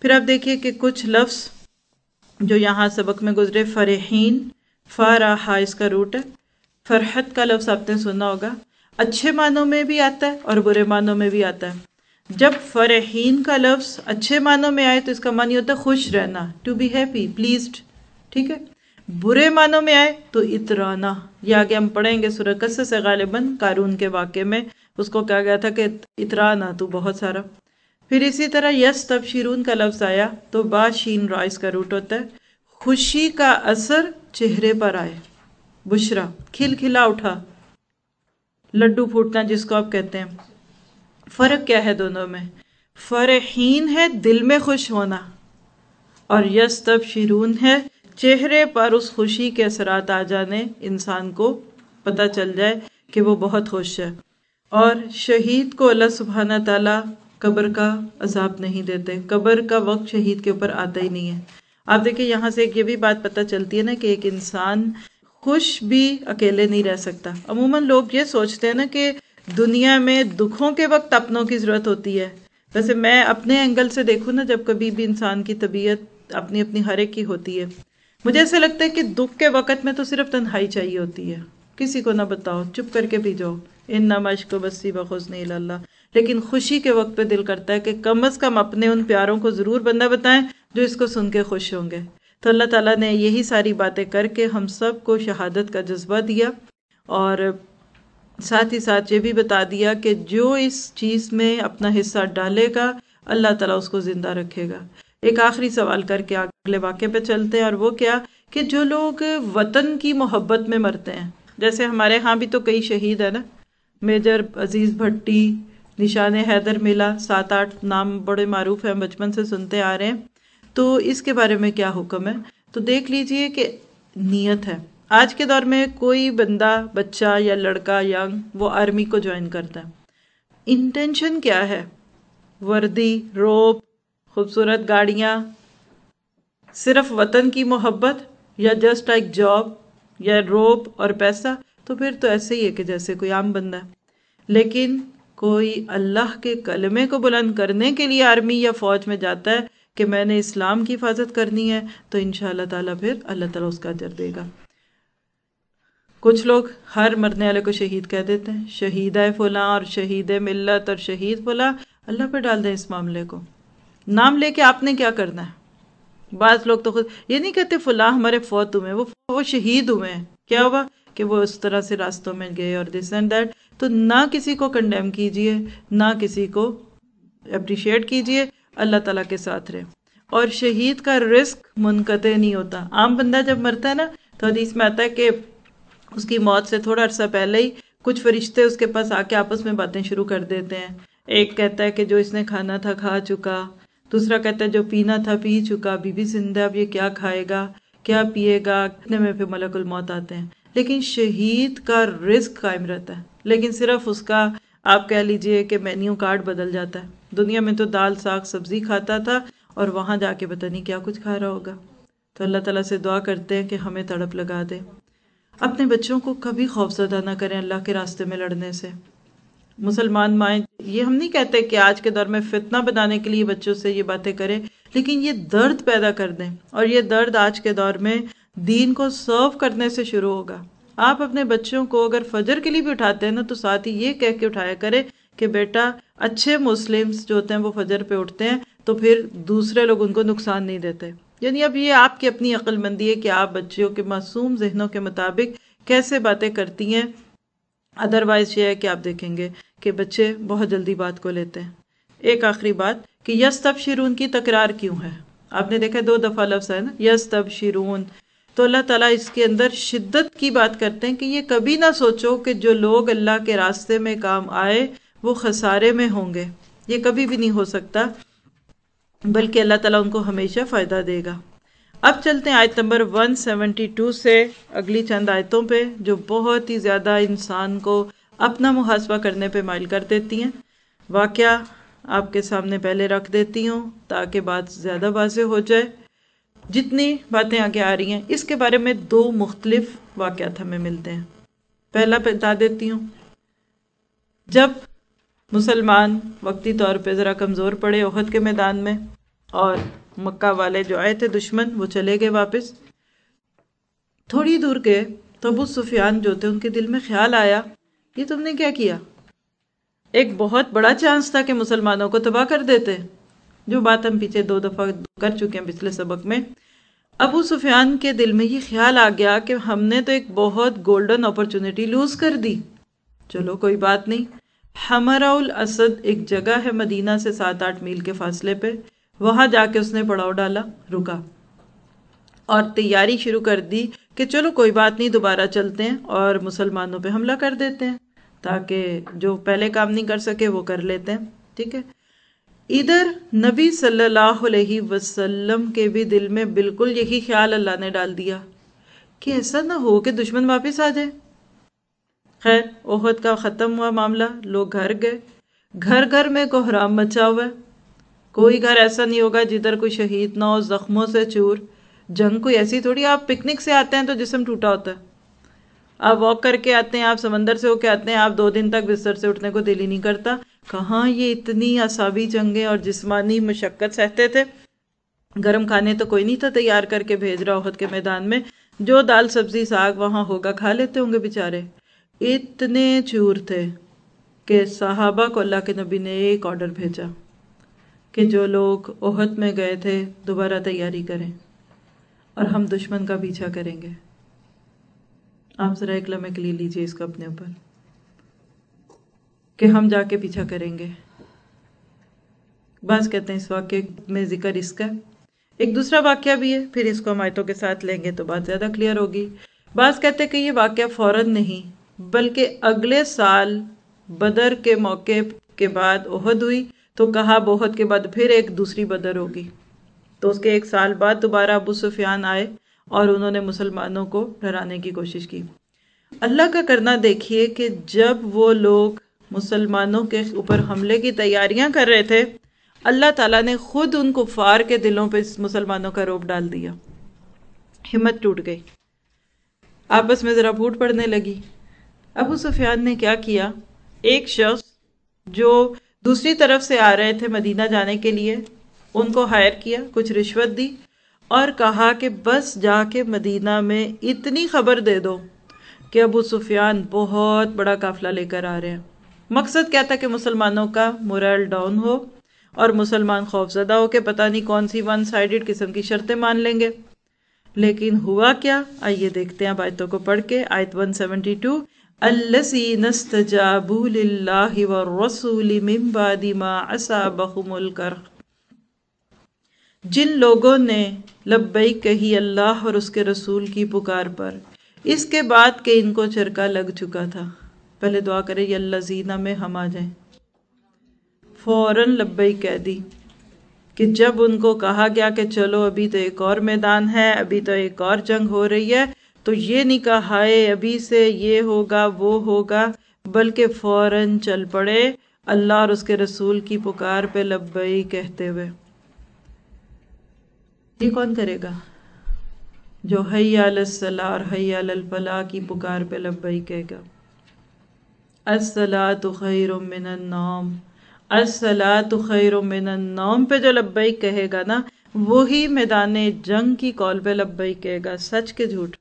پھر آپ دیکھیے کہ کچھ لفظ جو یہاں سبق میں گزرے، فرحین، فارحا اس کا روٹ ہے. فرحت کا لفظ آپ نے سنا ہوگا، اچھے معنوں میں بھی آتا ہے اور برے معنوں میں بھی آتا ہے. جب فرحین کا لفظ اچھے معنوں میں آئے تو اس کا معنی ہوتا ہے خوش رہنا، ٹو بی ہیپی، پلیزڈ. ٹھیک ہے. برے معنوں میں آئے تو اترانا. یہ آگے ہم پڑھیں گے سورہ قصص سے، غالباً قارون کے واقعے میں اس کو کہا گیا تھا کہ اترانا تو بہت سارا. پھر اسی طرح یستبشرون کا لفظ آیا تو با شین را اس کا روٹ ہوتا ہے خوشی کا اثر چہرے پر آئے. بشرا، کھل کھلا اٹھا، لڈو پھوٹنا جس کو آپ کہتے ہیں. فرق کیا ہے دونوں میں؟ فرحین ہے دل میں خوش ہونا، اور یستبشرون ہے چہرے پر اس خوشی کے اثرات آ جانے، انسان کو پتہ چل جائے کہ وہ بہت خوش ہے. اور شہید کو اللہ سبحانہ تعالیٰ قبر کا عذاب نہیں دیتے، قبر کا وقت شہید کے اوپر آتا ہی نہیں ہے. آپ دیکھیں یہاں سے ایک یہ بھی بات پتہ چلتی ہے نا کہ ایک انسان خوش بھی اکیلے نہیں رہ سکتا. عموماً لوگ یہ سوچتے ہیں نا کہ دنیا میں دکھوں کے وقت اپنوں کی ضرورت ہوتی ہے. ویسے میں اپنے اینگل سے دیکھوں نا، جب کبھی بھی انسان کی طبیعت اپنی اپنی ہر ایک کی ہوتی ہے، مجھے ایسا لگتا ہے کہ دکھ کے وقت میں تو صرف تنہائی چاہیے ہوتی ہے، کسی کو نہ بتاؤ، چپ کر کے پی جاؤ، انما اشکو بثی وحزنی الی اللہ. لیکن خوشی کے وقت پہ دل کرتا ہے کہ کم از کم اپنے ان پیاروں کو ضرور بندہ بتائیں جو اس کو سن کے خوش ہوں گے. تو اللہ تعالیٰ نے یہی ساری باتیں کر کے ہم سب کو شہادت کا جذبہ دیا، اور ساتھ ہی ساتھ یہ بھی بتا دیا کہ جو اس چیز میں اپنا حصہ ڈالے گا اللہ تعالیٰ اس کو زندہ رکھے گا. ایک آخری سوال کر کے اگلے واقعے پہ چلتے ہیں، اور وہ کیا کہ جو لوگ وطن کی محبت میں مرتے ہیں، جیسے ہمارے ہاں بھی تو کئی شہید ہیں نا، میجر عزیز بھٹی، نشان حیدر ملا، 7-8 نام بڑے معروف ہیں، بچپن سے سنتے آ رہے ہیں. تو اس کے بارے میں کیا حکم ہے؟ تو دیکھ لیجئے کہ نیت ہے. آج کے دور میں کوئی بندہ، بچہ یا لڑکا ینگ، وہ آرمی کو جوائن کرتا ہے، انٹینشن کیا ہے؟ وردی، روب، خوبصورت گاڑیاں، صرف وطن کی محبت، یا جسٹ لائک جاب، یا روب اور پیسہ؟ تو پھر تو ایسے ہی ہے کہ جیسے کوئی عام بندہ ہے. لیکن کوئی اللہ کے کلمے کو بلند کرنے کے لیے آرمی یا فوج میں جاتا ہے کہ میں نے اسلام کی حفاظت کرنی ہے، تو انشاءاللہ تعالیٰ پھر اللہ تعالیٰ اس کا اجر دے گا. کچھ لوگ ہر مرنے والے کو شہید کہہ دیتے ہیں، شہید ہے فلاں اور شہید ملت اور شہید فلاں. اللہ پہ ڈال دیں اس معاملے کو. نام لے کے آپ نے کیا کرنا ہے؟ بعض لوگ تو خود یہ نہیں کہتے فلاں ہمارے فوت ہوئے، وہ شہید ہوئے ہیں. کیا ہوا کہ وہ اس طرح سے راستوں میں گئے اور دس اینڈ دیٹ. تو نہ کسی کو کنڈیم کیجئے، نہ کسی کو اپریشیٹ کیجئے، اللہ تعالیٰ کے ساتھ رہے. اور شہید کا رزق منقطع نہیں ہوتا. عام بندہ جب مرتا ہے نا تو حدیث میں آتا ہے کہ اس کی موت سے تھوڑا عرصہ پہلے ہی کچھ فرشتے اس کے پاس آ کے آپس میں باتیں شروع کر دیتے ہیں. ایک کہتا ہے کہ جو اس نے کھانا تھا کھا چکا، دوسرا کہتا ہے جو پینا تھا پی چکا، بی بی زندہ، اب یہ کیا کھائے گا، کیا پیے گا. اتنے میں پھر ملک الموت آتے ہیں. لیکن شہید کا رزق قائم رہتا ہے، لیکن صرف اس کا آپ کہہ لیجئے کہ مینیو کارڈ بدل جاتا ہے. دنیا میں تو دال ساگ سبزی کھاتا تھا، اور وہاں جا کے پتہ نہیں کیا کچھ کھا رہا ہوگا. تو اللہ تعالیٰ سے دعا کرتے ہیں کہ ہمیں تڑپ لگا دے. اپنے بچوں کو کبھی خوفزدہ نہ کریں اللہ کے راستے میں لڑنے سے. مسلمان مائیں، یہ ہم نہیں کہتے کہ آج کے دور میں فتنہ بنانے کے لیے بچوں سے یہ باتیں کریں، لیکن یہ درد پیدا کر دیں، اور یہ درد آج کے دور میں دین کو سرو کرنے سے شروع ہوگا. آپ اپنے بچوں کو اگر فجر کے لیے بھی اٹھاتے ہیں نا تو ساتھ ہی یہ کہہ کے اٹھایا کرے کہ بیٹا اچھے مسلمز جو ہوتے ہیں وہ فجر پہ اٹھتے ہیں تو پھر دوسرے لوگ ان کو نقصان نہیں دیتے. یعنی اب یہ آپ کی اپنی عقل مندی ہے کہ آپ بچوں کے معصوم ذہنوں کے مطابق کیسے باتیں کرتی ہیں. ادروائز یہ ہے کہ آپ دیکھیں گے کہ بچے بہت جلدی بات کو لیتے ہیں. ایک آخری بات کہ یستبشرون کی تکرار کیوں ہے؟ آپ نے دیکھا 2 دفعہ لفظ ہے نا یستبشرون. تو اللہ تعالیٰ اس کے اندر شدت کی بات کرتے ہیں کہ یہ کبھی نہ سوچو کہ جو لوگ اللہ کے راستے میں کام آئے وہ خسارے میں ہوں گے. یہ کبھی بھی نہیں ہو سکتا، بلکہ اللہ تعالیٰ ان کو ہمیشہ فائدہ دے گا. اب چلتے ہیں آیت نمبر 172 سے اگلی چند آیتوں پہ، جو بہت ہی زیادہ انسان کو اپنا محاسبہ کرنے پہ مائل کر دیتی ہیں. واقعہ آپ کے سامنے پہلے رکھ دیتی ہوں تاکہ بات زیادہ واضح ہو جائے. جتنی باتیں آگے آ رہی ہیں اس کے بارے میں 2 مختلف واقعات ہمیں ملتے ہیں. پہلا بتا دیتی ہوں. جب مسلمان وقتی طور پہ ذرا کمزور پڑے احد کے میدان میں، اور مکہ والے جو آئے تھے دشمن وہ چلے گئے واپس. تھوڑی دور گئے تو ابو سفیان جو تھے ان کے دل میں خیال آیا یہ تم نے کیا کیا؟ ایک بہت بڑا چانس تھا کہ مسلمانوں کو تباہ کر دیتے، جو بات ہم پیچھے 2 دفعہ کر چکے ہیں پچھلے سبق میں. ابو سفیان کے دل میں یہ خیال آ گیا کہ ہم نے تو ایک بہت گولڈن اپرچونٹی لوز کر دی. چلو کوئی بات نہیں. حمراء الاسد ایک جگہ ہے مدینہ سے 7-8 میل کے فاصلے پہ، وہاں جا کے اس نے پڑاؤ ڈالا، رکا اور تیاری شروع کر دی کہ چلو کوئی بات نہیں، دوبارہ چلتے ہیں اور مسلمانوں پہ حملہ کر دیتے ہیں تاکہ جو پہلے کام نہیں کر سکے وہ کر لیتے ہیں. ٹھیک ہے. ادھر نبی صلی اللہ علیہ وسلم کے بھی دل میں بالکل یہی خیال اللہ نے ڈال دیا کہ ایسا نہ ہو کہ دشمن واپس آ جائے. خیر احد کا ختم ہوا معاملہ، لوگ گھر گئے. گھر گھر میں کوحرام مچا ہوا ہے. کوئی گھر ایسا نہیں ہوگا جدھر کوئی شہید نہ ہو، زخموں سے چور. جنگ کوئی ایسی تھوڑی، آپ پکنک سے آتے ہیں تو جسم ٹوٹا ہوتا ہے، آپ واک کر کے آتے ہیں، آپ سمندر سے ہو کے آتے ہیں، آپ 2 دن تک بستر سے اٹھنے کو دل ہی نہیں کرتا. کہاں یہ اتنی اعصابی جنگیں اور جسمانی مشقت سہتے تھے. گرم کھانے تو کوئی نہیں تھا تیار کر کے بھیج رہا احد کے میدان میں، جو دال سبزی ساگ وہاں ہوگا کھا لیتے ہوں گے بیچارے. اتنے چور تھے کہ صحابہ کو اللہ کے نبی نے ایک آرڈر بھیجا کہ جو لوگ احد میں گئے تھے دوبارہ تیاری کریں اور ہم دشمن کا پیچھا کریں گے. آپ ذرا ایک لمحے کے لیے لیجیے اس کو اپنے اوپر کہ ہم جا کے پیچھا کریں گے. بعض کہتے ہیں اس واقعے میں ذکر اس کا ایک دوسرا واقعہ بھی ہے، پھر اس کو ہم آیتوں کے ساتھ لیں گے تو بات زیادہ کلیئر ہوگی. بعض کہتے ہیں کہ یہ واقعہ فوراً نہیں بلکہ اگلے سال بدر کے موقع کے بعد احد ہوئی، تو کہا احد کے بعد پھر ایک دوسری بدر ہوگی. تو اس کے 1 سال بعد دوبارہ ابو سفیان آئے اور انہوں نے مسلمانوں کو ڈرانے کی کوشش کی. اللہ کا کرنا دیکھیے کہ جب وہ لوگ مسلمانوں کے اوپر حملے کی تیاریاں کر رہے تھے، اللہ تعالیٰ نے خود ان کفار کے دلوں پہ مسلمانوں کا رعب ڈال دیا. ہمت ٹوٹ گئی، آپس میں ذرا پھوٹ پڑنے لگی. ابو سفیان نے کیا کیا، ایک شخص جو دوسری طرف سے آ رہے تھے مدینہ جانے کے لیے، ان کو ہائر کیا، کچھ رشوت دی اور کہا کہ بس جا کے مدینہ میں اتنی خبر دے دو کہ ابو سفیان بہت بڑا قافلہ لے کر آ رہے ہیں. مقصد کیا تھا کہ مسلمانوں کا مورل ڈاؤن ہو اور مسلمان خوف زدہ ہو کہ پتہ نہیں کون سی 1 سائیڈڈ قسم کی شرطیں مان لیں گے. لیکن ہوا کیا، آئیے دیکھتے ہیں آیتوں کو پڑھ کے. آیت 172، الذین استجابوا للہ والرسول من بعد ما اصابہم القرح، جن لوگوں نے لبیک کہی اللہ اور اس کے رسول کی پکار پر اس کے بعد کہ ان کو چرکا لگ چکا تھا. پہلے دعا کرے یا الذین میں ہم آ جائیں. فوراً لبیک کہہ دی کہ جب ان کو کہا گیا کہ چلو ابھی تو ایک اور میدان ہے، ابھی تو ایک اور جنگ ہو رہی ہے، تو یہ نہیں کہا ہائے ابھی سے یہ ہوگا وہ ہوگا، بلکہ فوراً چل پڑے اللہ اور اس کے رسول کی پکار پہ لبیک کہتے ہوئے. یہ کون کرے گا؟ جو حی علی الصلاۃ اور حی علی الفلاح کی پکار پہ لبیک کہے گا. الصلاۃ خیر من النوم، الصلاۃ خیر من النوم پہ جو لبیک کہے گا نا، وہی میدان جنگ کی کال پہ لبیک کہے گا، سچ کے جھوٹ.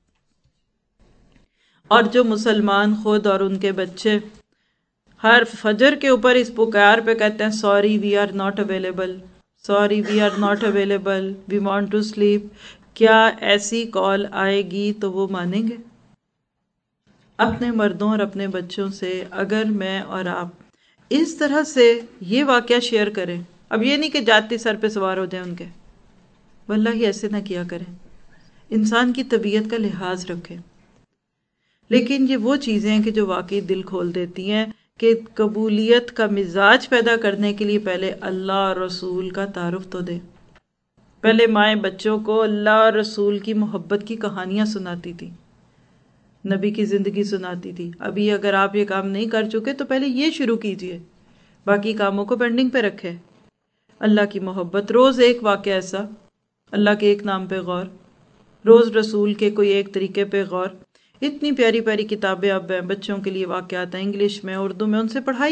اور جو مسلمان خود اور ان کے بچے ہر فجر کے اوپر اس پکار پہ کہتے ہیں sorry we are not available, sorry we are not available, we want to sleep, کیا ایسی کال آئے گی تو وہ مانیں گے؟ اپنے مردوں اور اپنے بچوں سے اگر میں اور آپ اس طرح سے یہ واقعہ شیئر کریں، اب یہ نہیں کہ جاتی سر پہ سوار ہو جائیں ان کے، واللہ ہی ایسے نہ کیا کریں. انسان کی طبیعت کا لحاظ رکھیں. لیکن یہ وہ چیزیں ہیں کہ جو واقعی دل کھول دیتی ہیں کہ قبولیت کا مزاج پیدا کرنے کے لیے پہلے اللہ اور رسول کا تعارف تو دے. پہلے مائیں بچوں کو اللہ اور رسول کی محبت کی کہانیاں سناتی تھی، نبی کی زندگی سناتی تھی. ابھی اگر آپ یہ کام نہیں کر چکے تو پہلے یہ شروع کیجئے، باقی کاموں کو پینڈنگ پہ رکھے. اللہ کی محبت، روز ایک واقعہ ایسا، اللہ کے ایک نام پہ غور، روز رسول کے کوئی ایک طریقے پہ غور. اتنی پیاری پیاری کتابیں اب ہیں بچوں کے لیے، واقعات ہیں انگلش میں اردو میں، ان سے پڑھائیے.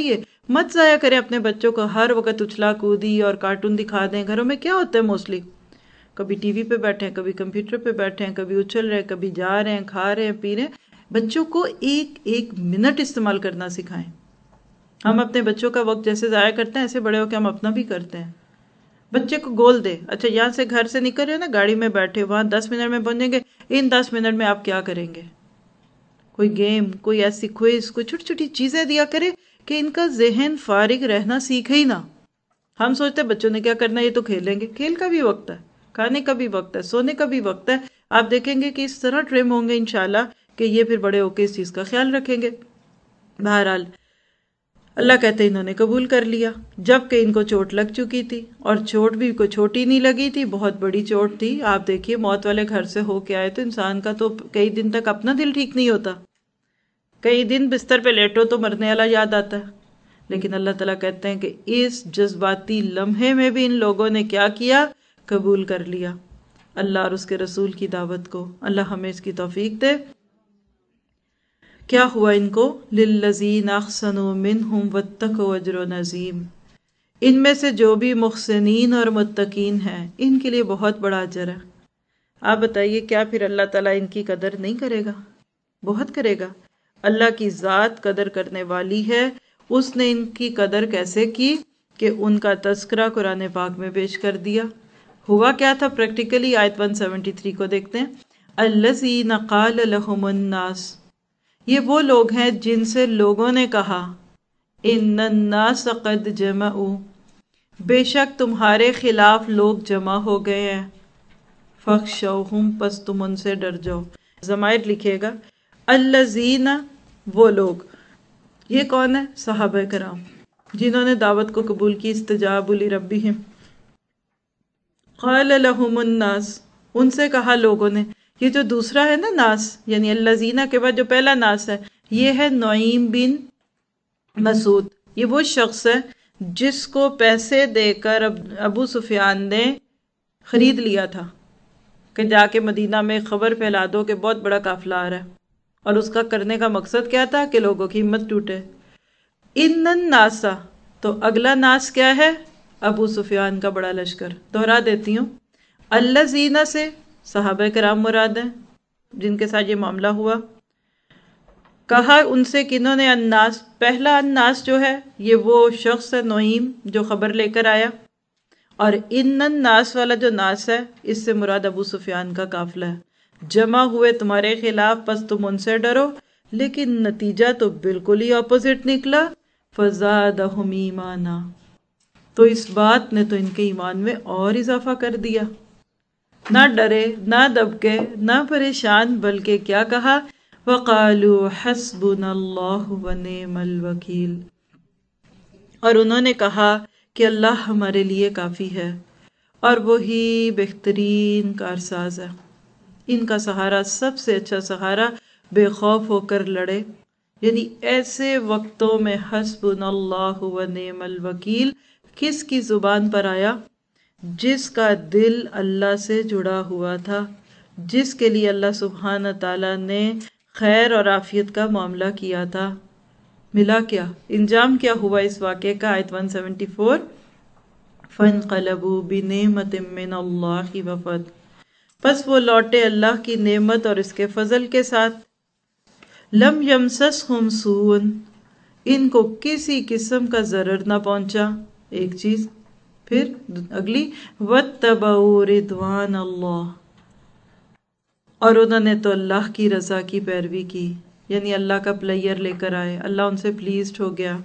مت ضائع کریں اپنے بچوں کو، ہر وقت اچھلا کودی اور کارٹون دکھا دیں. گھروں میں کیا ہوتا ہے موسٹلی، کبھی ٹی وی پہ بیٹھے ہیں، کبھی کمپیوٹر پہ بیٹھے ہیں، کبھی اچھل رہے ہیں، کبھی جا رہے ہیں، کھا رہے ہیں، پی رہے ہیں. بچوں کو ایک ایک منٹ استعمال کرنا سکھائیں. ہم اپنے بچوں کا وقت جیسے ضائع کرتے ہیں ایسے بڑے ہو کے ہم اپنا بھی کرتے ہیں. بچے کو گول دے، اچھا یہاں سے گھر سے نکل رہے ہیں نا، گاڑی میں بیٹھے، وہاں 10 منٹ میں پہنچیں گے، ان 10 منٹ میں آپ کیا کریں گے؟ کوئی گیم، کوئی ایسی کوئز، کوئی چھوٹی چھوٹی چیزیں دیا کرے کہ ان کا ذہن فارغ رہنا سیکھے ہی نہ. ہم سوچتے ہیں بچوں نے کیا کرنا ہے، یہ تو کھیلیں گے. کھیل کا بھی وقت ہے، کھانے کا بھی وقت ہے، سونے کا بھی وقت ہے. آپ دیکھیں گے کہ اس طرح ٹریم ہوں گے انشاءاللہ کہ یہ پھر بڑے ہو کے اس چیز کا خیال رکھیں گے. بہرحال اللہ کہتے انہوں نے قبول کر لیا، جبکہ ان کو چوٹ لگ چکی تھی، اور چوٹ بھی کوئی چھوٹی نہیں لگی تھی، بہت بڑی چوٹ تھی. آپ دیکھیے موت والے گھر سے ہو کے آئے تو انسان کا تو کئی دن تک اپنا دل ٹھیک نہیں ہوتا، کئی دن بستر پہ لیٹو تو مرنے والا یاد آتا ہے. لیکن اللہ تعالیٰ کہتے ہیں کہ اس جذباتی لمحے میں بھی ان لوگوں نے کیا کیا؟ قبول کر لیا اللہ اور اس کے رسول کی دعوت کو. اللہ ہمیں اس کی توفیق دے. کیا ہوا ان کو؟ للذین احسنوا منہم واتقوا اجر عظیم. ان میں سے جو بھی محسنین اور متقین ہیں ان کے لیے بہت بڑا اجر ہے. آپ بتائیے کیا پھر اللہ تعالیٰ ان کی قدر نہیں کرے گا؟ بہت کرے گا. اللہ کی ذات قدر کرنے والی ہے. اس نے ان کی قدر کیسے کی کہ ان کا تذکرہ قرآن پاک میں پیش کر دیا. ہوا کیا تھا پریکٹیکلی؟ آیت 173 کو دیکھتے ہیں. الذین قال لهم الناس، یہ وہ لوگ ہیں جن سے لوگوں نے کہا، ان الناس قد جمعوا، بے شک تمہارے خلاف لوگ جمع ہو گئے ہیں. فخشوہم، پس تم ان سے ڈر جاؤ. ضمائر لکھیے گا. الذین، وہ لوگ. یہ کون ہے؟ صحابہ کرام جنہوں نے دعوت کو قبول کی. استجابوا لربہم. قال لهم الناس، ان سے کہا لوگوں نے. یہ جو دوسرا ہے نا ناس، یعنی الذین کے بعد جو پہلا ناس ہے، یہ ہے نعیم بن مسعود. یہ وہ شخص ہے جس کو پیسے دے کر ابو سفیان نے خرید لیا تھا کہ جا کے مدینہ میں خبر پھیلا دو کہ بہت بڑا قافلہ آ رہا ہے. اور اس کا کرنے کا مقصد کیا تھا؟ کہ لوگوں کی ہمت ٹوٹے. ان الناس، تو اگلا ناس کیا ہے؟ ابو سفیان کا بڑا لشکر. دوہرا دیتی ہوں. الذین سے صحابہ کرام مراد ہیں جن کے ساتھ یہ معاملہ ہوا. کہا ان سے کنہوں نے؟ الناس. پہلا الناس جو ہے یہ وہ شخص ہے نعیم جو خبر لے کر آیا. اور ان الناس والا جو ناس ہے اس سے مراد ابو سفیان کا قافلہ ہے. جمع ہوئے تمہارے خلاف، پس تم ان سے ڈرو. لیکن نتیجہ تو بالکل ہی اپوزٹ نکلا. فزادہم ایمانا، تو اس بات نے تو ان کے ایمان میں اور اضافہ کر دیا. نہ ڈرے، نہ دبکے، نہ پریشان، بلکہ کیا کہا؟ وقالوا حسبنا اللہ ونعم الوکیل. اور انہوں نے کہا کہ اللہ ہمارے لیے کافی ہے اور وہی بہترین کارساز ہے. ان کا سہارا سب سے اچھا سہارا بے خوف ہو کر لڑے. یعنی ایسے وقتوں میں حسبنا اللہ ونعم الوکیل کس کی زبان پر آیا؟ جس کا دل اللہ سے جڑا ہوا تھا، جس کے لیے اللہ سبحانہ تعالیٰ نے خیر اور عافیت کا معاملہ کیا تھا. ملا کیا؟ انجام کیا ہوا اس واقعے کا؟ آیت 174. فانقلبوا بنعمت من اللہ وفضل، پس وہ لوٹے اللہ کی نعمت اور اس کے فضل کے ساتھ. لم یمسسہم سوء، ان کو کسی قسم کا ضرر نہ پہنچا. ایک چیز. پھر اگلی، واتبعوا رضوان اللہ، اور انہوں نے تو اللہ کی رضا کی پیروی کی، یعنی اللہ کا پلیئر لے کر آئے، اللہ ان سے پلیزڈ ہو گیا.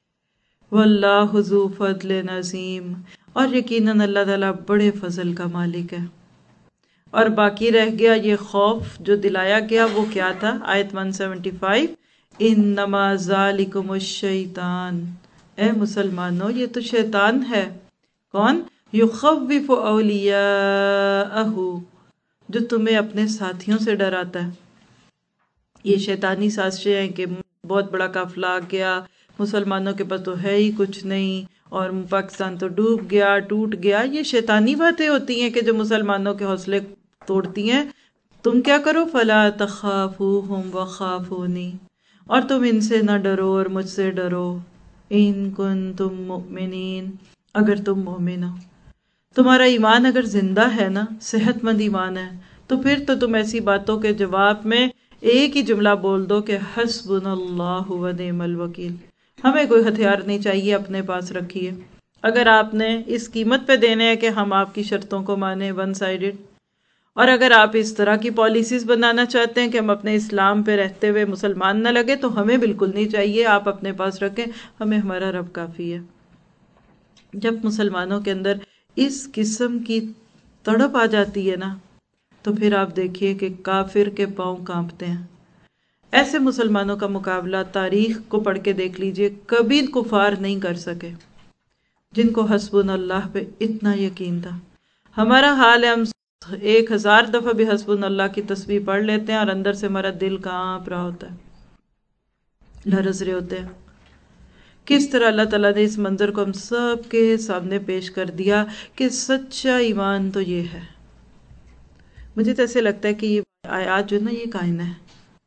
واللہ ذو فضل عظیم، اور یقیناً اللہ تعالیٰ بڑے فضل کا مالک ہے. اور باقی رہ گیا یہ خوف جو دلایا گیا، وہ کیا تھا؟ آیت 175. انما ذالکم الشیطان، اے مسلمانوں یہ تو شیطان ہے. کون؟ یخوف اولیاءہ، جو تمہیں اپنے ساتھیوں سے ڈراتا ہے. یہ شیطانی سازشیں ہیں کہ بہت بڑا قافلہ آ گیا، مسلمانوں کے پاس تو ہے ہی کچھ نہیں، اور پاکستان تو ڈوب گیا، ٹوٹ گیا. یہ شیطانی باتیں ہوتی ہیں کہ جو مسلمانوں کے حوصلے توڑتی ہیں. تم کیا کرو؟ فلا تخافوہم وخافونی، اور تم ان سے نہ ڈرو اور مجھ سے ڈرو. ان کنتم مؤمنین، اگر تم مومن ہو، تمہارا ایمان اگر زندہ ہے نا، صحت مند ایمان ہے، تو پھر تو تم ایسی باتوں کے جواب میں ایک ہی جملہ بول دو کہ حسبنا اللہ و نعم الوکیل، ہمیں کوئی ہتھیار نہیں چاہیے، اپنے پاس رکھیے۔ اگر آپ نے اس قیمت پہ دینے ہیں کہ ہم آپ کی شرطوں کو مانیں ون سائیڈڈ، اور اگر آپ اس طرح کی پالیسیز بنانا چاہتے ہیں کہ ہم اپنے اسلام پہ رہتے ہوئے مسلمان نہ لگے، تو ہمیں بالکل نہیں چاہیے، آپ اپنے پاس رکھیں، ہمیں ہمارا رب کافی ہے۔ جب مسلمانوں کے اندر اس قسم کی تڑپ آ جاتی ہے نا، تو پھر آپ دیکھیے کہ کافر کے پاؤں کانپتے ہیں۔ ایسے مسلمانوں کا مقابلہ تاریخ کو پڑھ کے دیکھ لیجئے، کبھی کفار نہیں کر سکے جن کو حسبنا اللہ پہ اتنا یقین تھا۔ ہمارا حال ہے، ہم 1000 دفعہ بھی حسبنا اللہ کی تسبیح پڑھ لیتے ہیں اور اندر سے ہمارا دل کانپ رہا ہوتا ہے، لرز رہے ہوتے ہیں۔ کس طرح اللہ تعالیٰ نے اس منظر کو ہم سب کے سامنے پیش کر دیا کہ سچا ایمان تو یہ ہے۔ مجھے تو ایسے لگتا ہے کہ یہ آیات جو نا، یہ کائنہ ہے،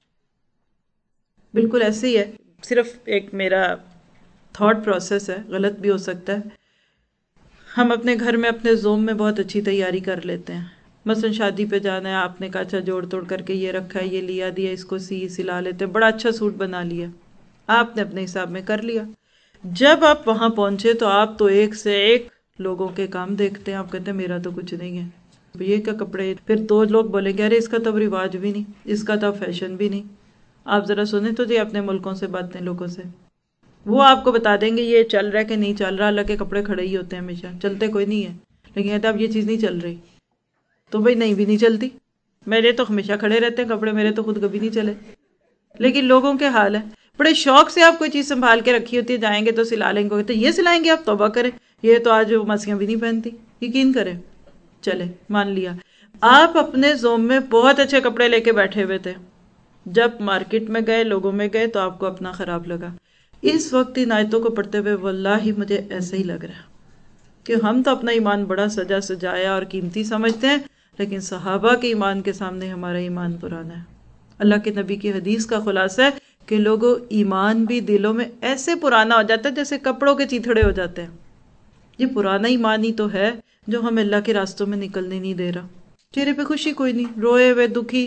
بالکل ایسے ہی ہے، صرف ایک میرا تھاٹ پروسیس ہے، غلط بھی ہو سکتا ہے۔ ہم اپنے گھر میں اپنے زوم میں بہت اچھی تیاری کر لیتے ہیں، مثلا شادی پہ جانا ہے، آپ نے کہا اچھا جوڑ توڑ کر کے یہ رکھا ہے، یہ لیا دیا، اس کو سلا لیتے، بڑا اچھا سوٹ بنا لیا، آپ نے اپنے حساب میں کر لیا۔ جب آپ وہاں پہنچے تو آپ تو ایک سے ایک لوگوں کے کام دیکھتے ہیں، آپ کہتے ہیں میرا تو کچھ نہیں ہے، یہ کیا کپڑے، پھر تو لوگ بولیں گے ارے اس کا تو رواج بھی نہیں، اس کا تو فیشن بھی نہیں۔ آپ ذرا سنیں تو جی اپنے ملکوں سے، باتیں لوگوں سے، وہ آپ کو بتا دیں گے یہ چل رہا ہے کہ نہیں چل رہا، اللہ کے کپڑے کھڑے ہی ہوتے ہیں ہمیشہ، چلتے کوئی نہیں ہے، لیکن کہتے اب یہ چیز نہیں چل رہی، تو بھائی نہیں بھی نہیں چلتی، میرے تو ہمیشہ کھڑے رہتے ہیں کپڑے، میرے تو خود کبھی نہیں چلے۔ لیکن لوگوں کے حال ہے، بڑے شوق سے آپ کوئی چیز سنبھال کے رکھی ہوتی ہے، جائیں گے تو سلا لیں گے، تو یہ سلائیں گے، آپ توبہ کریں، یہ تو آج مسیاں بھی نہیں پہنتی، یقین کریں، چلے مان لیا۔ آپ اپنے زوم میں بہت اچھے کپڑے لے کے بیٹھے ہوئے تھے، جب مارکیٹ میں گئے، لوگوں میں گئے، تو آپ کو اپنا خراب لگا۔ اس وقت ان آیتوں کو پڑھتے ہوئے واللہ مجھے ایسے ہی لگ رہا کہ ہم تو اپنا ایمان بڑا سجا سجایا اور قیمتی سمجھتے ہیں، لیکن صحابہ کے ایمان کے سامنے ہمارا ایمان پرانا ہے۔ اللہ کے نبی کی حدیث کا خلاصہ ہے کہ لوگوں، ایمان بھی دلوں میں ایسے پرانا ہو جاتا ہے جیسے کپڑوں کے چیتھڑے ہو جاتے ہیں۔ یہ پرانا ایمان ہی تو ہے جو ہمیں اللہ کے راستوں میں نکلنے نہیں دے رہا۔ چہرے پہ خوشی کوئی نہیں، روئے ہوئے، دکھی،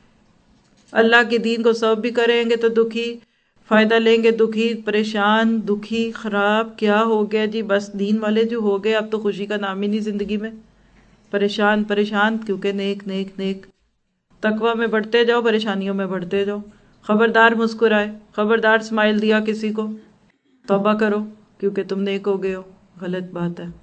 اللہ کے دین کو سرو بھی کریں گے تو دکھی، فائدہ لیں گے دکھی، پریشان، دکھی، خراب، کیا ہو گیا جی، بس دین والے جو ہو گئے اب تو خوشی کا نام ہی نہیں زندگی میں، پریشان پریشان، کیونکہ نیک نیک نیک، تقوی میں بڑھتے جاؤ، پریشانیوں میں بڑھتے جاؤ، خبردار مسکرائے، خبردار اسمائل دیا کسی کو، توبہ کرو کیونکہ تم نیک ہو گئے ہو، غلط بات ہے۔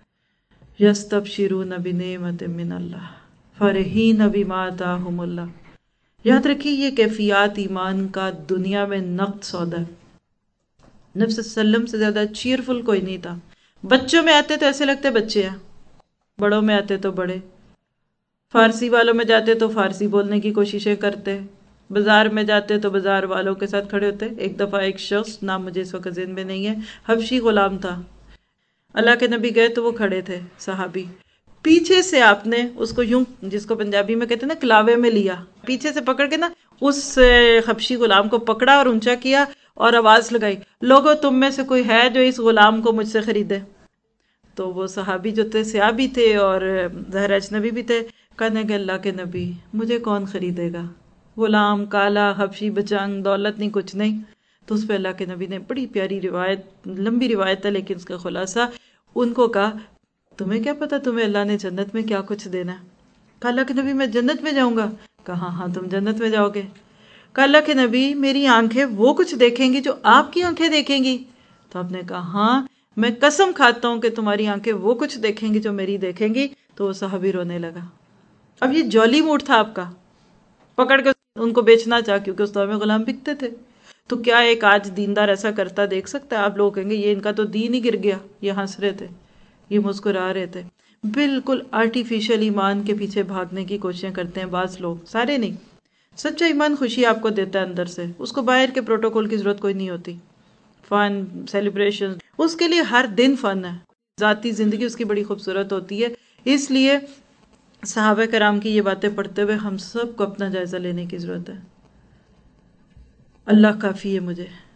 یستبشرون بنعمت من اللہ فرحین بما آتاہم اللہ۔ یاد رکھیے یہ کیفیات ایمان کا دنیا میں نقد سودا ہے۔ نبی صلی اللہ علیہ وسلم سے زیادہ چیئرفل کوئی نہیں تھا، بچوں میں آتے تو ایسے لگتے بچے ہیں، بڑوں میں آتے تو بڑے، فارسی والوں میں جاتے تو فارسی بولنے کی کوششیں کرتے، بازار میں جاتے تو بازار والوں کے ساتھ کھڑے ہوتے۔ ایک دفعہ ایک شخص، نام مجھے اس وقت ذہن میں نہیں ہے، حبشی غلام تھا، اللہ کے نبی گئے تو وہ کھڑے تھے صحابی، پیچھے سے آپ نے اس کو یوں، جس کو پنجابی میں کہتے ہیں نا کلاوے میں لیا، پیچھے سے پکڑ کے نا اس حبشی غلام کو پکڑا اور اونچا کیا اور آواز لگائی، لوگوں تم میں سے کوئی ہے جو اس غلام کو مجھ سے خریدے؟ تو وہ صحابی جو تھے سیاہ بھی تھے اور ظاہر اجنبی بھی تھے، کہنے کہ اللہ کے نبی مجھے کون خریدے گا، غلام، کالا، حبشی، بچنگ، دولت نہیں، کچھ نہیں۔ تو اس پہ اللہ کے نبی نے بڑی پیاری روایت، لمبی روایت ہے لیکن اس کا خلاصہ، ان کو کہا تمہیں کیا پتا تمہیں اللہ نے جنت میں کیا کچھ دینا ہے؟ کہا اللہ کے نبی میں جنت میں جاؤں گا؟ کہا ہاں تم جنت میں جاؤ گے۔ کہا اللہ کے نبی میری آنکھیں وہ کچھ دیکھیں گی جو آپ کی آنکھیں دیکھیں گی؟ تو آپ نے کہا ہاں میں قسم کھاتا ہوں کہ تمہاری آنکھیں وہ کچھ دیکھیں گی جو میری دیکھیں گی۔ تو وہ صحابی رونے لگا۔ اب یہ جولی موڈ تھا آپ کا، پکڑ کے ان کو بیچنا چاہ، کیونکہ اس دور میں غلام بکتے تھے۔ تو کیا ایک آج دیندار ایسا کرتا دیکھ سکتا ہے؟ آپ لوگ کہیں گے یہ ان کا تو دین ہی گر گیا، یہ ہنس رہے تھے، یہ مسکرا رہے تھے۔ بالکل آرٹیفیشل ایمان کے پیچھے بھاگنے کی کوششیں کرتے ہیں بعض لوگ، سارے نہیں۔ سچا ایمان خوشی آپ کو دیتا ہے اندر سے، اس کو باہر کے پروٹوکول کی ضرورت کوئی نہیں ہوتی، فن، سیلیبریشن، اس کے لیے ہر دن فن ہے، ذاتی زندگی اس کی بڑی خوبصورت ہوتی ہے۔ اس لیے صحابہ کرام کی یہ باتیں پڑھتے ہوئے ہم سب کو اپنا جائزہ لینے کی ضرورت ہے۔ اللہ کافی ہے مجھے،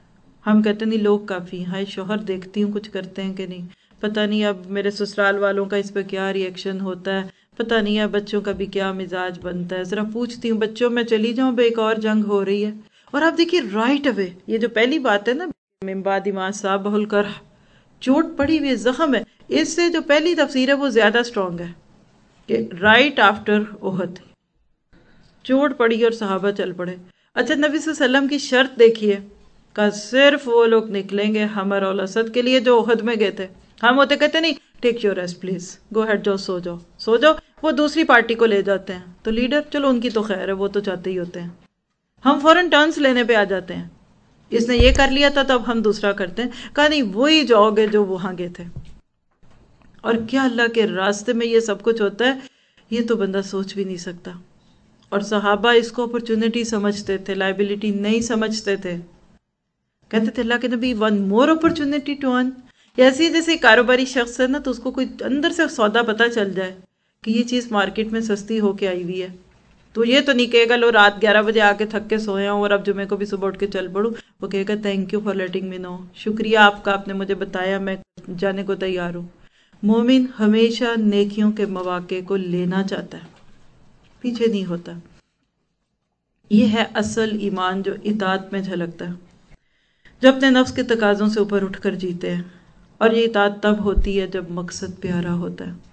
ہم کہتے نہیں لوگ کافی ہیں، ہائے شوہر دیکھتی ہوں کچھ کرتے ہیں کہ نہیں، پتہ نہیں اب میرے سسرال والوں کا اس پہ کیا ری ایکشن ہوتا ہے، پتہ نہیں اب بچوں کا بھی کیا مزاج بنتا ہے، ذرا پوچھتی ہوں بچوں میں چلی جاؤں بے ایک اور جنگ ہو رہی ہے۔ اور آپ دیکھیے رائٹ اوے، یہ جو پہلی بات ہے نا من بعد ما اصابہ القرح، چوٹ پڑی ہوئی زخم ہے، اس سے جو پہلی تفسیر ہے وہ زیادہ اسٹرانگ ہے کہ رائٹ آفٹر احد چوٹ پڑی اور صحابہ چل پڑے۔ اچھا نبی صلی اللہ علیہ وسلم کی شرط دیکھیے کہ صرف وہ لوگ نکلیں گے حمر اور اسد کے لیے جو احد میں گئے تھے۔ ہم ہوتے کہتے نہیں take your rest please, go head, جاؤ سو جاؤ سو جاؤ، وہ دوسری پارٹی کو لے جاتے ہیں، تو لیڈر چلو ان کی تو خیر ہے، وہ تو چاہتے ہی ہوتے ہیں، ہم فوراً ٹرنس لینے پہ آ جاتے ہیں، اس نے یہ کر لیا تھا تو اب ہم دوسرا کرتے ہیں، کہا نہیں وہی جاؤ گے جو وہاں گئے تھے۔ اور کیا اللہ کے راستے میں یہ سب کچھ ہوتا ہے، یہ تو بندہ سوچ بھی نہیں سکتا۔ اور صحابہ اس کو اپرچونٹی سمجھتے تھے، لائبلٹی نہیں سمجھتے تھے، کہتے تھے اللہ کے نبی one more opportunity to earn. ایسی جیسے کاروباری شخص ہے نا، تو اس کو کوئی اندر سے سودا پتہ چل جائے کہ یہ چیز مارکیٹ میں سستی ہو کے آئی ہوئی ہے، تو یہ تو نہیں کہے گا لو رات 11 بجے آ کے تھک کے سویا ہوں اور اب جمعے کو بھی صبح اٹھ کے چل پڑوں، وہ کہے گا thank you for letting me know, شکریہ آپ کا، آپ نے مجھے بتایا، میں جانے کو تیار ہوں۔ مومن ہمیشہ نیکیوں کے مواقع کو لینا چاہتا ہے، پیچھے نہیں ہوتا۔ یہ ہے اصل ایمان جو اطاعت میں جھلکتا ہے، جو اپنے نفس کے تقاضوں سے اوپر اٹھ کر جیتے ہیں، اور یہ اطاعت تب ہوتی ہے جب مقصد پیارا ہوتا ہے۔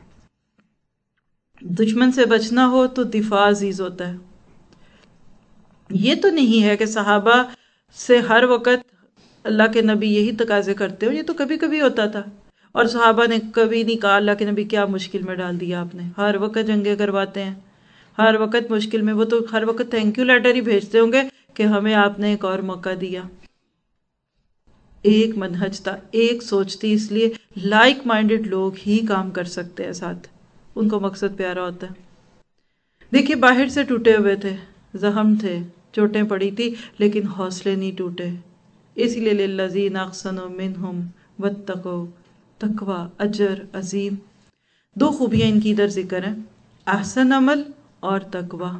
دشمن سے بچنا ہو تو دفاع عزیز ہوتا ہے۔ یہ تو نہیں ہے کہ صحابہ سے ہر وقت اللہ کے نبی یہی تقاضے کرتے ہو، یہ تو کبھی کبھی ہوتا تھا، اور صحابہ نے کبھی نہیں کہا اللہ کے نبی کیا مشکل میں ڈال دیا آپ نے، ہر وقت جنگیں کرواتے ہیں، ہر وقت مشکل میں، وہ تو ہر وقت تھینک یو لیٹر ہی بھیجتے ہوں گے کہ ہمیں آپ نے ایک اور موقع دیا۔ ایک منہج تھا، ایک سوچ تھی، اس لیے لائک مائنڈڈ لوگ ہی کام کر سکتے ہیں ساتھ، ان کو مقصد پیارا ہوتا ہے۔ دیکھیے باہر سے ٹوٹے ہوئے تھے، زخم تھے، چوٹیں پڑی تھی، لیکن حوصلے نہیں ٹوٹے، اس لیے للذین احسنوا منہم واتقوا، تقوی اجر عظیم۔ دو خوبیاں ان کی ادھر ذکر ہیں، احسن عمل اور تقوی۔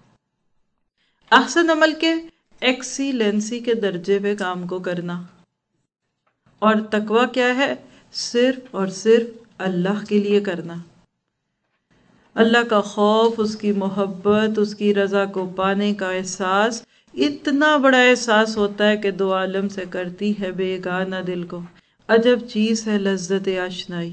احسن عمل کے ایکسیلنسی کے درجے پہ کام کو کرنا، اور تقوی کیا ہے، صرف اور صرف اللہ کے لیے کرنا، اللہ کا خوف، اس کی محبت، اس کی رضا کو پانے کا احساس، اتنا بڑا احساس ہوتا ہے کہ دو عالم سے کرتی ہے بیگانہ دل کو، عجب چیز ہے لذت آشنائی۔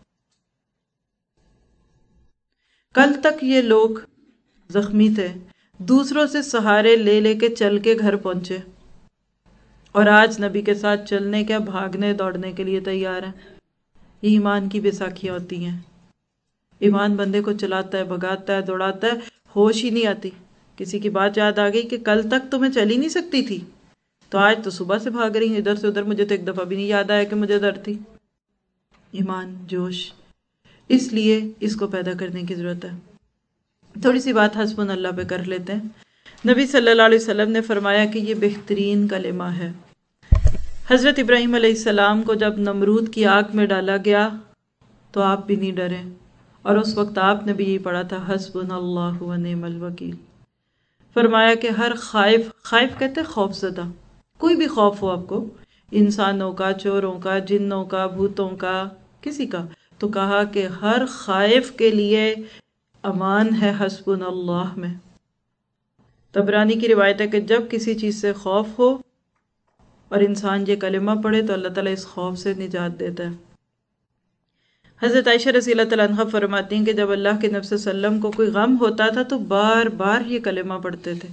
کل تک یہ لوگ زخمی تھے، دوسروں سے سہارے لے لے کے چل کے گھر پہنچے، اور آج نبی کے ساتھ چلنے کیا بھاگنے دوڑنے کے لیے تیار ہیں۔ یہ ایمان کی بیساکھیاں ہوتی ہیں، ایمان بندے کو چلاتا ہے، بھگاتا ہے، دوڑاتا ہے، ہوش ہی نہیں آتی۔ کسی کی بات یاد آ گئی کہ کل تک تو میں چل ہی نہیں سکتی تھی، تو آج تو صبح سے بھاگ رہی ہوں ادھر سے ادھر، مجھے تو ایک دفعہ بھی نہیں یاد آیا کہ مجھے درد تھی۔ ایمان، جوش، اس لیے اس کو پیدا کرنے کی ضرورت ہے۔ تھوڑی سی بات حسبنا اللہ پہ کر لیتے ہیں۔ نبی صلی اللہ علیہ وسلم نے فرمایا کہ یہ بہترین کلمہ ہے۔ حضرت ابراہیم علیہ السلام کو جب نمرود کی آگ میں ڈالا گیا تو آپ بھی نہیں ڈرے، اور اس وقت آپ نے بھی یہی پڑھا تھا حسبنا اللہ و نعم الوکیل۔ فرمایا کہ ہر خائف، خائف کہتے خوف زدہ، کوئی بھی خوف ہو آپ کو، انسانوں کا، چوروں کا، جنوں کا، بھوتوں کا، کسی کا، تو کہا کہ ہر خائف کے لیے امان ہے حسبنا اللہ میں۔ طبرانی کی روایت ہے کہ جب کسی چیز سے خوف ہو اور انسان یہ کلمہ پڑھے تو اللہ تعالیٰ اس خوف سے نجات دیتا ہے۔ حضرت عائشہ رضی اللہ تعالیٰ عنہ فرماتی ہیں کہ جب اللہ کے نبی صلی اللہ علیہ وسلم کو کوئی غم ہوتا تھا تو بار بار یہ کلمہ پڑھتے تھے۔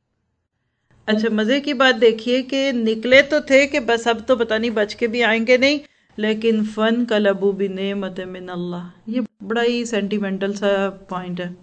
اچھا مزے کی بات دیکھیے کہ نکلے تو تھے کہ بس اب تو پتہ نہیں بچ کے بھی آئیں گے نہیں، لیکن فن قلبوا بنعمت من اللہ، یہ بڑا ہی سینٹیمنٹل سا پوائنٹ ہے۔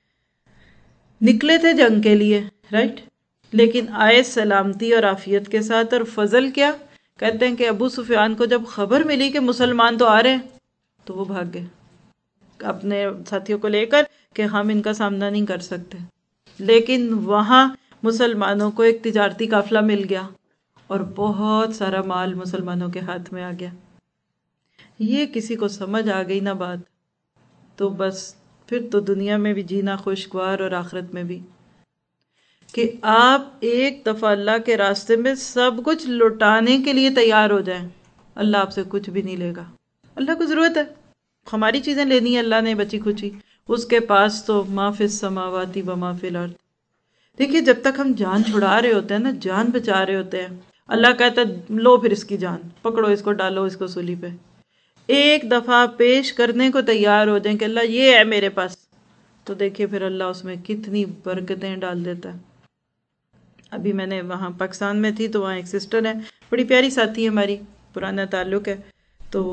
نکلے تھے جنگ کے لیے، رائٹ، لیکن آئے سلامتی اور عافیت کے ساتھ، اور فضل کیا کہتے ہیں کہ ابو سفیان کو جب خبر ملی کہ مسلمان تو آ رہے ہیں تو وہ بھاگ گئے اپنے ساتھیوں کو لے کر کہ ہم ان کا سامنا نہیں کر سکتے، لیکن وہاں مسلمانوں کو ایک تجارتی قافلہ مل گیا اور بہت سارا مال مسلمانوں کے ہاتھ میں آ گیا۔ یہ کسی کو سمجھ آ گئی نا بات تو بس پھر تو دنیا میں بھی جینا خوشگوار اور آخرت میں بھی۔ کہ آپ ایک دفعہ اللہ کے راستے میں سب کچھ لٹانے کے لیے تیار ہو جائیں، اللہ آپ سے کچھ بھی نہیں لے گا۔ اللہ کو ضرورت ہے، ہماری چیزیں لینی ہے، اللہ نے بچی کھچی، اس کے پاس تو ما فی السماوات و ما فی الارض۔ دیکھیے جب تک ہم جان چھڑا رہے ہوتے ہیں نا، جان بچا رہے ہوتے ہیں، اللہ کہتا ہے لو پھر اس کی جان پکڑو، اس کو ڈالو اس کو سولی پہ، ایک دفعہ پیش کرنے کو تیار ہو جائیں کہ اللہ یہ ہے میرے پاس، تو دیکھیے پھر اللہ اس میں کتنی برکتیں ڈال دیتا ہے۔ ابھی میں نے وہاں پاکستان میں تھی تو وہاں ایک سسٹر ہے، بڑی پیاری ساتھی ہے ہماری، پرانا تعلق ہے، تو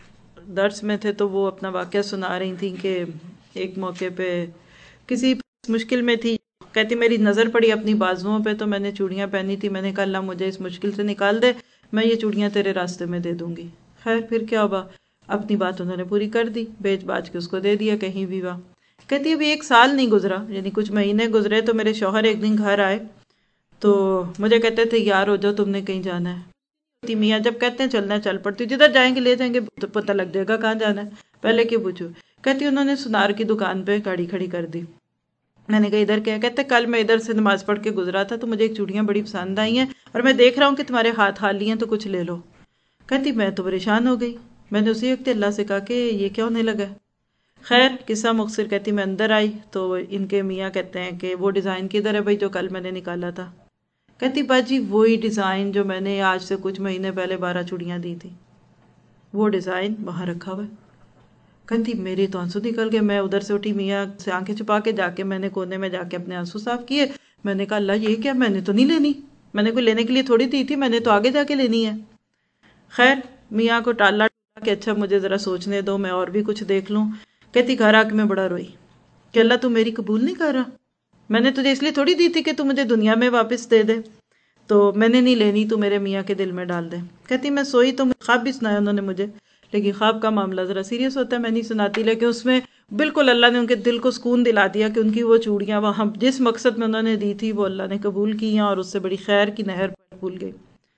درس میں تھے تو وہ اپنا واقعہ سنا رہی تھیں کہ ایک موقع پہ کسی مشکل میں تھی، کہتی میری نظر پڑی اپنی بازوؤں پہ تو میں نے چوڑیاں پہنی تھی، میں نے کہا اللہ مجھے اس مشکل سے نکال دے، میں یہ چوڑیاں تیرے راستے میں دے دوں گی۔ خیر پھر کیا ہوا، اپنی بات انہوں نے پوری کر دی، بیچ باچ کے اس کو دے دیا کہیں بھی۔ وہاں کہتی ابھی 1 سال نہیں گزرا، یعنی کچھ مہینے گزرے تو میرے شوہر ایک دن گھر آئے تو مجھے کہتے تھے یار ہو جاؤ، تم نے کہیں جانا ہے؟ میاں جب کہتے ہیں چلنا ہے چل پڑتی، جدھر جائیں گے لے جائیں گے تو پتہ لگ جائے گا کہاں جانا ہے، پہلے کیوں پوچھو۔ کہتی انہوں نے سنار کی دکان پہ گاڑی کھڑی کر دی، میں نے کہا ادھر کیا؟ کہتے کل میں ادھر سے نماز پڑھ کے گزرا تھا تو مجھے ایک چوڑیاں بڑی پسند آئی ہیں اور میں دیکھ رہا ہوں کہ تمہارے ہاتھ خالی ہیں تو کچھ لے لو۔ کہتی میں تو پریشان ہو گئی، میں نے اسی وقت اللہ سے کہا کہ یہ کیا ہونے لگا ہے؟ خیر قصہ مختصر، کہتی میں اندر آئی تو ان کے میاں کہتے ہیں کہ وہ ڈیزائن کدھر ہے بھائی جو کل میں نے نکالا تھا؟ کہتی باجی وہی ڈیزائن جو میں نے آج سے کچھ مہینے پہلے 12 چوڑیاں دی تھی، وہ ڈیزائن وہاں رکھا ہوا ہے۔ کہتی میری تو آنسو نکل گئے، میں ادھر سے اٹھی، میاں سے آنکھیں چھپا کے جا کے میں نے کونے میں جا کے اپنے آنسو صاف کیے، میں نے کہا اللہ یہ کیا، میں نے تو نہیں لینی، میں نے کوئی لینے کے لیے تھوڑی دی تھی، میں نے تو آگے جا کے لینی ہے۔ خیر میاں کو ٹالا کہ اچھا مجھے ذرا سوچنے دو، میں اور بھی کچھ دیکھ لوں۔ کہتی گھر آ کے میں بڑا روئی کہ اللہ تو میری قبول نہیں کر رہا، میں نے تجھے اس لیے تھوڑی دی تھی کہ تو مجھے دنیا میں واپس دے دے، تو میں نے نہیں لینی، تو میرے میاں کے دل میں ڈال دے۔ کہتی میں سوئی تو خواب بھی سنایا انہوں نے مجھے، لیکن خواب کا معاملہ ذرا سیریس ہوتا ہے میں نہیں سناتی، لیکن اس میں بالکل اللہ نے ان کے دل کو سکون دلا دیا کہ ان کی وہ چوڑیاں وہاں جس مقصد میں انہوں نے دی تھی وہ اللہ نے قبول کی ہیں اور اس سے بڑی خیر کی نہر پھول گئی۔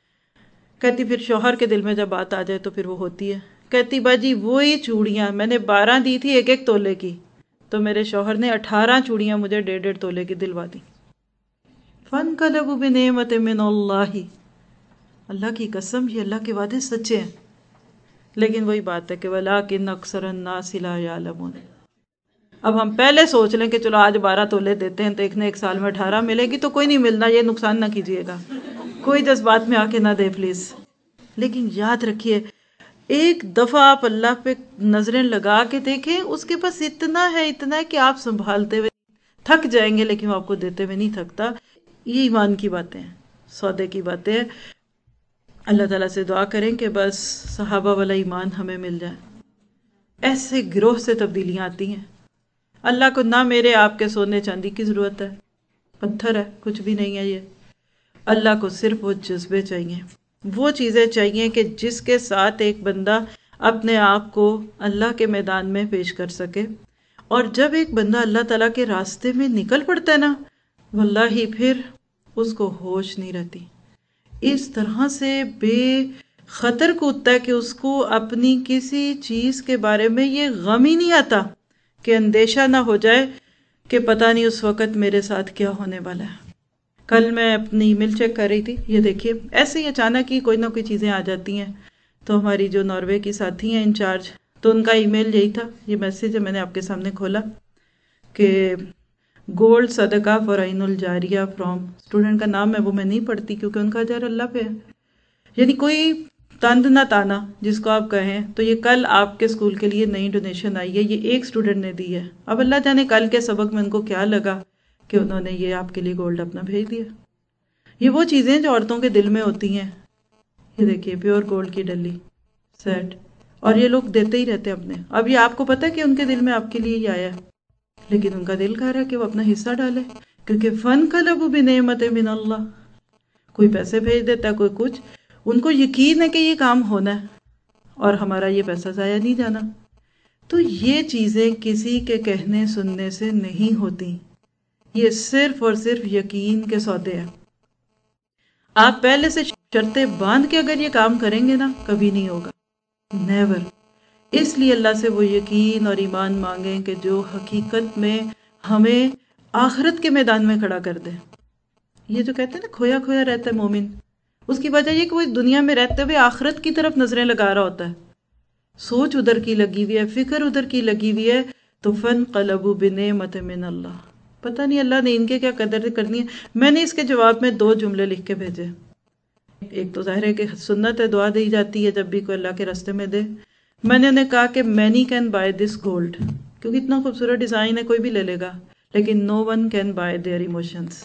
کہتی پھر شوہر کے دل میں جب بات آ جائے تو پھر وہ ہوتی ہے۔ کہتی باجی وہی چوڑیاں میں نے 12 دی تھی 1 تولے کی، تو میرے شوہر نے 18 چوڑیاں مجھے 1.5 تولے کی دلوا دی۔ فانقلبوا بنعمت من اللہ، اللہ کی قسم یہ اللہ کے وعدے سچے ہیں، لیکن وہی بات ہے کہ وَلَٰكِنَّ أَكْثَرَ النَّاسِ لَا يَعْلَمُونَ۔ اب ہم پہلے سوچ لیں کہ چلو آج 12 تولے دیتے ہیں، دیکھنے 1 سال میں 18 ملے گی تو کوئی نہیں ملنا، یہ نقصان نہ کیجیے گا، کوئی جذبات میں آ کے نہ دے پلیز۔ لیکن یاد رکھیے ایک دفعہ آپ اللہ پہ نظریں لگا کے دیکھیں، اس کے پاس اتنا ہے کہ آپ سنبھالتے ہوئے تھک جائیں گے لیکن وہ آپ کو دیتے ہوئے نہیں تھکتا۔ یہ ایمان کی باتیں ہیں، سودے کی باتیں ہیں۔ اللہ تعالیٰ سے دعا کریں کہ بس صحابہ والا ایمان ہمیں مل جائے۔ ایسے گروہ سے تبدیلیاں آتی ہیں۔ اللہ کو نہ میرے آپ کے سونے چاندی کی ضرورت ہے، پتھر ہے، کچھ بھی نہیں ہے یہ۔ اللہ کو صرف وہ جذبے چاہیے، وہ چیزیں چاہیے کہ جس کے ساتھ ایک بندہ اپنے آپ کو اللہ کے میدان میں پیش کر سکے۔ اور جب ایک بندہ اللہ تعالیٰ کے راستے میں نکل پڑتا ہے نا، واللہ پھر اس کو ہوش نہیں رہتی، اس طرح سے بے خطر کودتا ہے کہ اس کو اپنی کسی چیز کے بارے میں یہ غم ہی نہیں آتا کہ اندیشہ نہ ہو جائے کہ پتہ نہیں اس وقت میرے ساتھ کیا ہونے والا ہے۔ کل میں اپنی ای میل چیک کر رہی تھی، یہ دیکھیے ایسے ہی اچانک ہی کوئی نہ کوئی چیزیں آ جاتی ہیں، تو ہماری جو ناروے کی ساتھی ہیں انچارج، تو ان کا ای میل یہی تھا، یہ میسیج ہے میں نے آپ کے سامنے کھولا کہ گولڈ صدقہ فار عین الجاریہ فرام، اسٹوڈنٹ کا نام ہے وہ میں نہیں پڑھتی کیونکہ ان کا اجر اللہ پہ ہے، یعنی کوئی تند نہ تانا جس کو آپ کہیں، تو یہ کل آپ کے اسکول کے لیے نئی ڈونیشن آئی ہے، یہ ایک اسٹوڈنٹ نے دی ہے، اب اللہ جانے کل کے سبق میں ان کو کیا لگا کہ انہوں نے یہ آپ کے لیے گولڈ اپنا بھیج دیا۔ یہ وہ چیزیں جو عورتوں کے دل میں ہوتی ہیں، یہ دیکھیے پیور گولڈ کی ڈلی سیٹ، اور یہ لوگ دیتے ہی رہتے ہیں اپنے۔ اب یہ آپ کو پتہ ہے کہ ان کے دل میں آپ کے لیے ہی آیا ہے، لیکن ان کا دل کہہ رہا ہے کہ وہ اپنا حصہ ڈالے، کیونکہ فانقلبوا بنعمت من اللہ، کوئی پیسے بھیج دیتا ہے، کوئی کچھ، ان کو یقین ہے کہ یہ کام ہونا ہے اور ہمارا یہ پیسہ ضائع نہیں جانا۔ تو یہ چیزیں کسی کے کہنے سننے سے نہیں ہوتی، یہ صرف اور صرف یقین کے سودے ہیں۔ آپ پہلے سے شرطیں باندھ کے اگر یہ کام کریں گے نا، کبھی نہیں ہوگا، نیور۔ اس لیے اللہ سے وہ یقین اور ایمان مانگیں کہ جو حقیقت میں ہمیں آخرت کے میدان میں کھڑا کر دے۔ یہ جو کہتے ہیں نا کھویا کھویا رہتا ہے مومن، اس کی وجہ یہ کہ وہ دنیا میں رہتے ہوئے آخرت کی طرف نظریں لگا رہا ہوتا ہے، سوچ ادھر کی لگی ہوئی ہے، فکر ادھر کی لگی ہوئی ہے، تو فانقلبوا بنعمت من اللہ، پتہ نہیں اللہ نے ان کے کیا قدر کرنی ہے۔ میں نے اس کے جواب میں 2 جملے لکھ کے بھیجے۔ ایک تو ظاہر ہے کہ سنت ہے، دعا دی جاتی ہے جب بھی کوئی اللہ کے راستے میں دے۔ میں نے انہیں کہا کہ many can buy this gold، کیونکہ اتنا خوبصورت ڈیزائن ہے کوئی بھی لے لے گا، لیکن no one can buy their emotions۔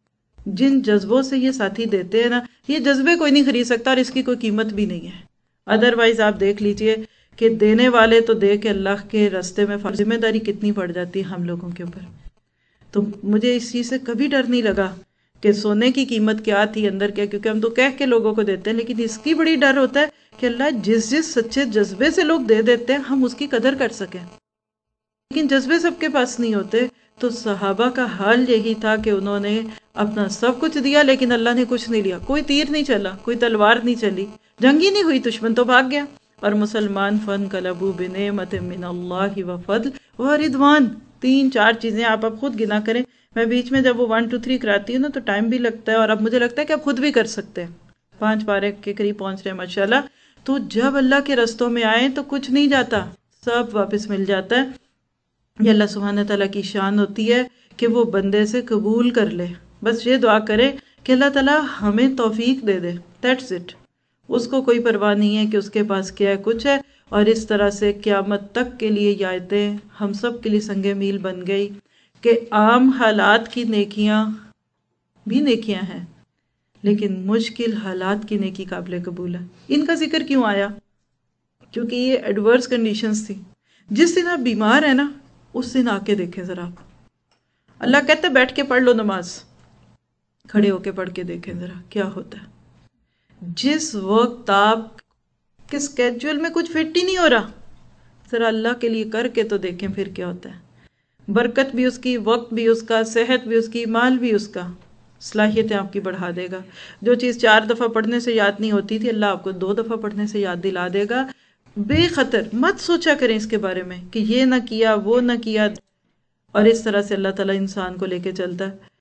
جن جذبوں سے یہ ساتھی دیتے ہیں نا، یہ جذبے کوئی نہیں خرید سکتا، اور اس کی کوئی قیمت بھی نہیں ہے۔ ادروائز آپ دیکھ لیجئے کہ دینے والے تو دے کے اللہ کے راستے میں ذمہ داری کتنی پڑ جاتی ہے ہم لوگوں کے اوپر۔ تو مجھے اس چیز سے کبھی ڈر نہیں لگا کہ سونے کی قیمت کیا تھی اندر کیا، کیونکہ ہم تو کہہ کے لوگوں کو دیتے ہیں، لیکن اس کی بڑی ڈر ہوتا ہے کہ اللہ جس سچے جذبے سے لوگ دے دیتے ہیں ہم اس کی قدر کر سکیں، لیکن جذبے سب کے پاس نہیں ہوتے۔ تو صحابہ کا حال یہی تھا کہ انہوں نے اپنا سب کچھ دیا، لیکن اللہ نے کچھ نہیں لیا، کوئی تیر نہیں چلا، کوئی تلوار نہیں چلی، جنگ ہی نہیں ہوئی، دشمن تو بھاگ گیا۔ اور مسلمان فانقلبوا بنعمت من اللہ وفضل ورضوان، 3-4 چیزیں آپ اب خود گنا کریں۔ میں بیچ میں جب وہ 1 2 3 کراتی ہوں نا تو ٹائم بھی لگتا ہے، اور اب مجھے لگتا ہے کہ آپ خود بھی کر سکتے ہیں، 5 پارے کے قریب پہنچ رہے ہیں ماشاءاللہ۔ تو جب اللہ کے رستوں میں آئیں تو کچھ نہیں جاتا، سب واپس مل جاتا ہے۔ یہ اللہ سبحانہ تعالیٰ کی شان ہوتی ہے کہ وہ بندے سے قبول کر لے، بس یہ دعا کرے کہ اللہ تعالیٰ ہمیں توفیق دے دے، دیٹس اٹ۔ اس کو کوئی پرواہ نہیں ہے کہ اس کے پاس کیا ہے، کچھ ہے۔ اور اس طرح سے قیامت تک کے لیے یہ آیتیں ہم سب کے لیے سنگ میل بن گئی کہ عام حالات کی نیکیاں بھی نیکیاں ہیں، لیکن مشکل حالات کی نیکی قابل قبول ہے۔ ان کا ذکر کیوں آیا؟ کیونکہ یہ ایڈورس کنڈیشنز تھی۔ جس دن آپ بیمار ہیں نا، اس دن آ کے دیکھیں ذرا آپ، اللہ کہتے بیٹھ کے پڑھ لو نماز، کھڑے ہو کے پڑھ کے دیکھیں ذرا کیا ہوتا ہے۔ جس وقت آپ کے اسکیجول میں کچھ فٹ ہی نہیں ہو رہا، ذرا اللہ کے لیے کر کے تو دیکھیں پھر کیا ہوتا ہے۔ برکت بھی اس کی، وقت بھی اس کا، صحت بھی اس کی، مال بھی اس کا، صلاحیتیں آپ کی بڑھا دے گا۔ جو چیز 4 دفعہ پڑھنے سے یاد نہیں ہوتی تھی، اللہ آپ کو 2 دفعہ پڑھنے سے یاد دلا دے گا۔ بے خطر مت سوچا کریں اس کے بارے میں کہ یہ نہ کیا وہ نہ کیا، اور اس طرح سے اللہ تعالیٰ انسان کو لے کے چلتا ہے۔